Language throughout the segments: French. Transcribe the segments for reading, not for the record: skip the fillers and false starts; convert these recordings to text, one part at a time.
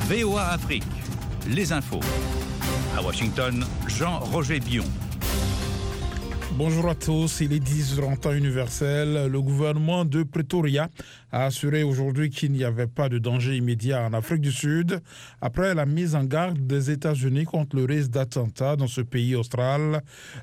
VOA Afrique, les infos. À Washington, Jean-Roger Bion. Bonjour à tous, il est 10h en temps universel. Le gouvernement de Pretoria a assuré aujourd'hui qu'il n'y avait pas de danger immédiat en Afrique du Sud après la mise en garde des États-Unis contre le risque d'attentat dans ce pays austral.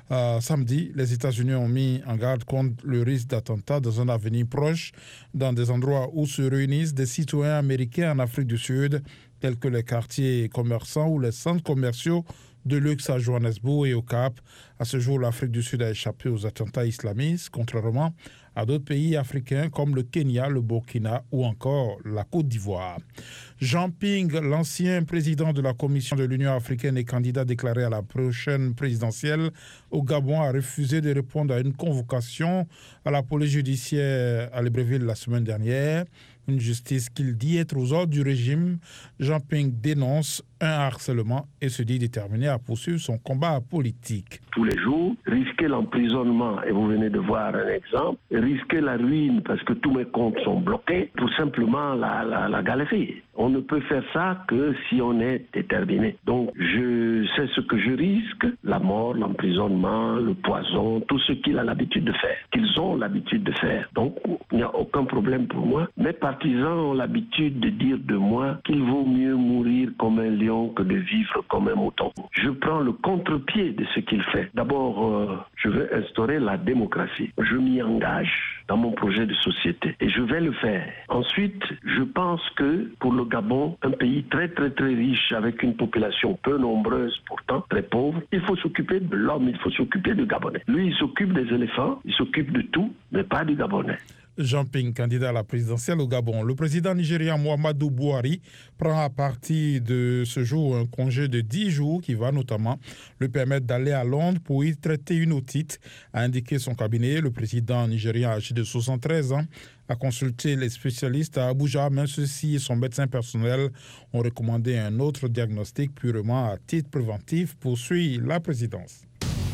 Samedi, les États-Unis ont mis en garde contre le risque d'attentat dans un avenir proche dans des endroits où se réunissent des citoyens américains en Afrique du Sud, tels que les quartiers commerçants ou les centres commerciaux de luxe à Johannesburg et au Cap. À ce jour, l'Afrique du Sud a échappé aux attentats islamistes, contrairement à d'autres pays africains comme le Kenya, le Burkina ou encore la Côte d'Ivoire. Jean Ping, l'ancien président de la Commission de l'Union africaine et candidat déclaré à la prochaine présidentielle au Gabon, a refusé de répondre à une convocation à la police judiciaire à Libreville la semaine dernière. Une justice qu'il dit être aux ordres du régime. Jean Ping dénonce un harcèlement et se dit déterminé à poursuivre son combat politique. Tous les jours, risquer l'emprisonnement, et vous venez de voir un exemple, risquer la ruine parce que tous mes comptes sont bloqués, tout simplement la galerie. On ne peut faire ça que si on est déterminé. Donc je sais ce que je risque, la mort, l'emprisonnement, le poison, tout ce qu'il a l'habitude de faire, qu'ils ont l'habitude de faire. Donc il n'y a aucun problème pour moi. Mes partisans ont l'habitude de dire de moi qu'il vaut mieux mourir comme un lion que de vivre comme un mouton. Je prends le contre-pied de ce qu'il fait. D'abord, je veux instaurer la démocratie. Je m'y engage dans mon projet de société et je vais le faire. Ensuite, je pense que pour le Gabon, un pays très très très riche avec une population peu nombreuse pourtant très pauvre, il faut s'occuper de l'homme, il faut s'occuper du Gabonais. Lui, il s'occupe des éléphants, il s'occupe de tout, mais pas du Gabonais. Jean Ping, candidat à la présidentielle au Gabon. Le président nigérien Muhammadu Buhari prend à partir de ce jour un congé de 10 jours qui va notamment lui permettre d'aller à Londres pour y traiter une otite, a indiqué son cabinet. Le président nigérien âgé de 73 ans a consulté les spécialistes à Abuja, mais ceux-ci et son médecin personnel ont recommandé un autre diagnostic purement à titre préventif, poursuit la présidence.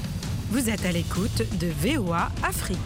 Vous êtes à l'écoute de VOA Afrique.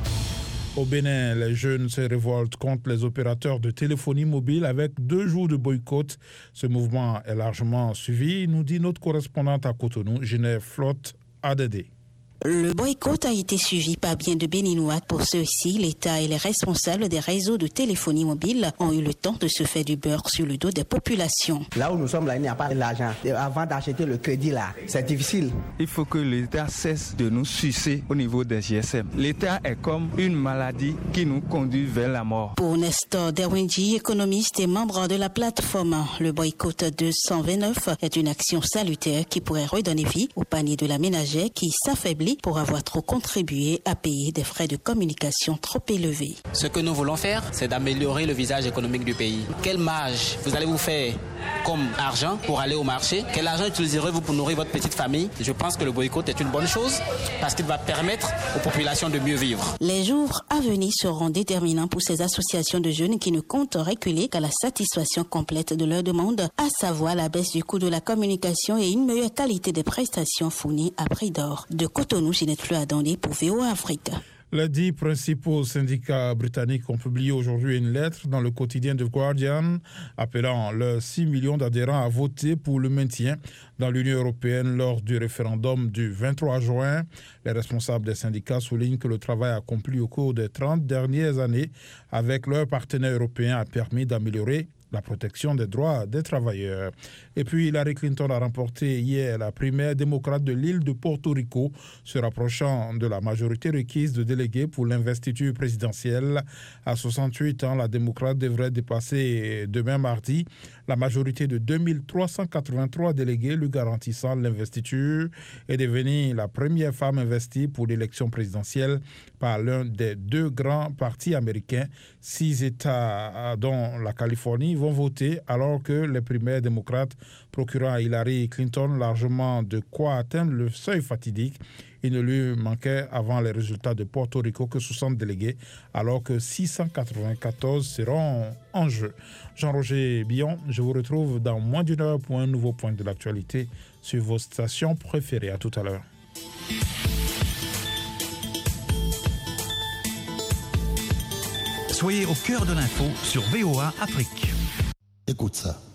Au Bénin, les jeunes se révoltent contre les opérateurs de téléphonie mobile avec 2 jours de boycott. Ce mouvement est largement suivi, nous dit notre correspondante à Cotonou, Genève Flotte ADD. Le boycott a été suivi par bien de Béninois. Pour ceux-ci, l'État et les responsables des réseaux de téléphonie mobile ont eu le temps de se faire du beurre sur le dos des populations. Là où nous sommes, là, il n'y a pas l'argent. Avant d'acheter le crédit, là, c'est difficile. Il faut que l'État cesse de nous sucer au niveau des GSM. L'État est comme une maladie qui nous conduit vers la mort. Pour Nestor Derwinji, économiste et membre de la plateforme, le boycott 229 est une action salutaire qui pourrait redonner vie au panier de la ménagère qui s'affaiblit pour avoir trop contribué à payer des frais de communication trop élevés. Ce que nous voulons faire, c'est d'améliorer le visage économique du pays. Quelle marge vous allez vous faire comme argent pour aller au marché? Quel argent utiliserez-vous pour nourrir votre petite famille? Je pense que le boycott est une bonne chose parce qu'il va permettre aux populations de mieux vivre. Les jours à venir seront déterminants pour ces associations de jeunes qui ne comptent reculer qu'à la satisfaction complète de leurs demandes, à savoir la baisse du coût de la communication et une meilleure qualité des prestations fournies à prix d'or. De Cotonou, Ginette Fleur-Adondé pour VOA Afrique. Les 10 principaux syndicats britanniques ont publié aujourd'hui une lettre dans le quotidien The Guardian appelant leurs 6 millions d'adhérents à voter pour le maintien dans l'Union européenne lors du référendum du 23 juin. Les responsables des syndicats soulignent que le travail accompli au cours des 30 dernières années avec leurs partenaires européens a permis d'améliorer la protection des droits des travailleurs. Et puis Hillary Clinton a remporté hier la primaire démocrate de l'île de Porto Rico, se rapprochant de la majorité requise de délégués pour l'investiture présidentielle. À 68 ans, la démocrate devrait dépasser demain mardi la majorité de 2383 délégués lui garantissant l'investiture et devenir la première femme investie pour l'élection présidentielle par l'un des 2 grands partis américains. 6 États, dont la Californie, vont voter alors que les primaires démocrates procurant à Hillary Clinton largement de quoi atteindre le seuil fatidique. Il ne lui manquait avant les résultats de Porto Rico que 60 délégués alors que 694 seront en jeu. Jean-Roger Bion, je vous retrouve dans moins d'une heure pour un nouveau point de l'actualité sur vos stations préférées. À tout à l'heure. Soyez au cœur de l'info sur VOA Afrique. Écoute ça.